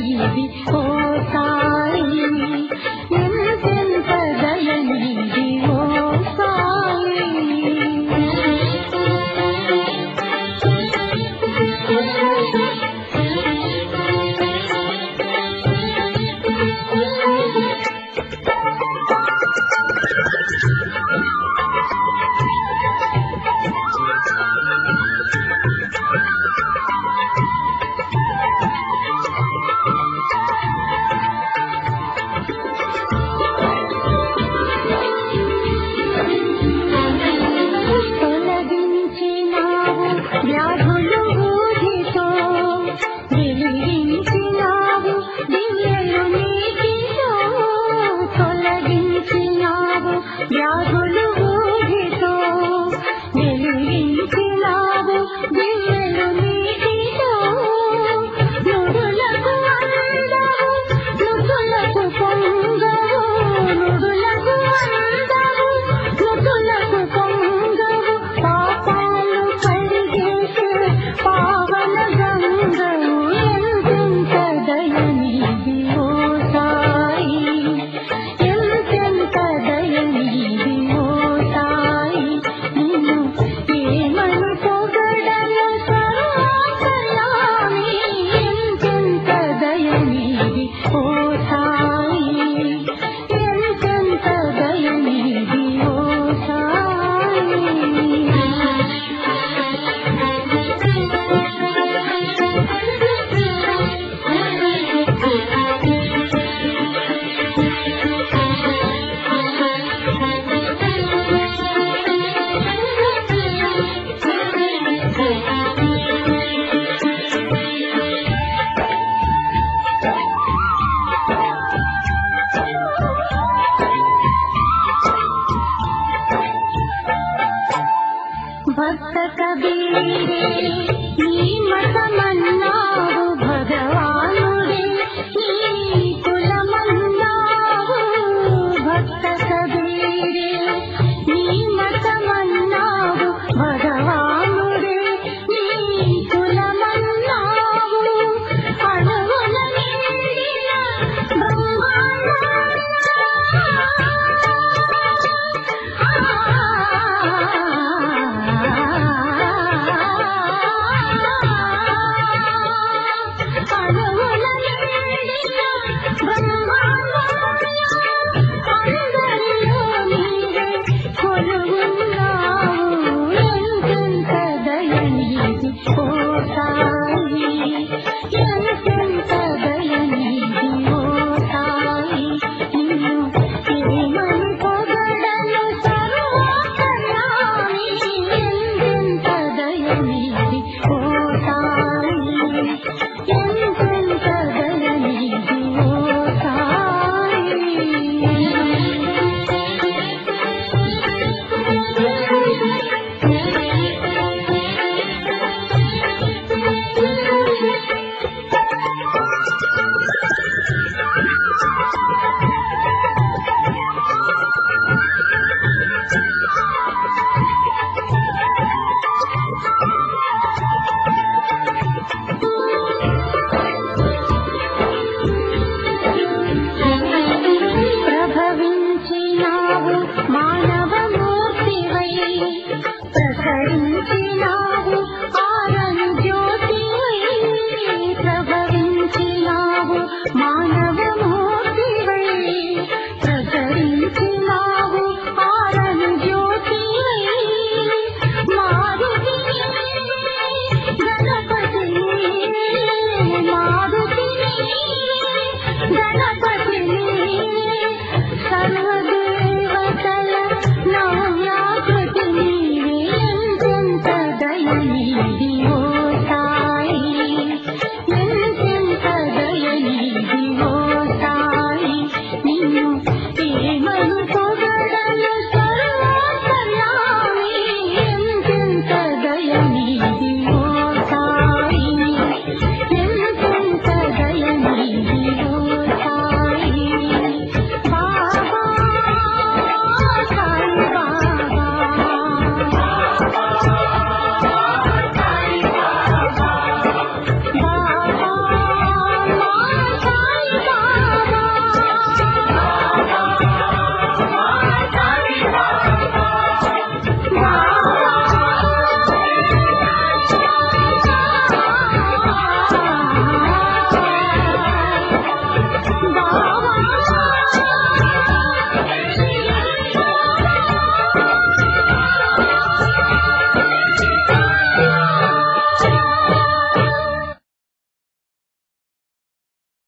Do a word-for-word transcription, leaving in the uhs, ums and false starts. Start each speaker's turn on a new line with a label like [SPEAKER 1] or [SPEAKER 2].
[SPEAKER 1] నీది ఓ సాయి ఎంతెంత దయ నీది ఓ సాయి వ్యాధులు ఊహితో వెలిగించినావు దివ్యలు నీటిలో తొలగించినావు వ్యాధులు ఊహితో వెలిగించినావు దివ్యలు నీటిలో నుడులకు అందవు నుడులకు పొంగవు నుడులకు అందవు నుడులకు పొంగవు పాపాలు కడిగేసే పావన గంగవు ఎంతెంత దయ నీది ఓ సాయి ఎంతెంత దయ నీది ఓ సాయి నిన్ను ఏమను పొగడను సర్వకళాని ఎంతెంత దయ నీది ఓ సాయి ఎంతెంత దయ నీది ఓ సాయి భక్త కబీరే నీ మతమన్నావు భగవానుడే నీ కులమన్నావు భక్త కబీరే నీ మతమన్నావు భగవానుడే నీ కులమన్నావు అణువున నిండిన ప్రభవించినావు మానవమూర్తివై ప్రసరించినావు ఆనంద జ్యోతివై ప్రభవించినావు మానవ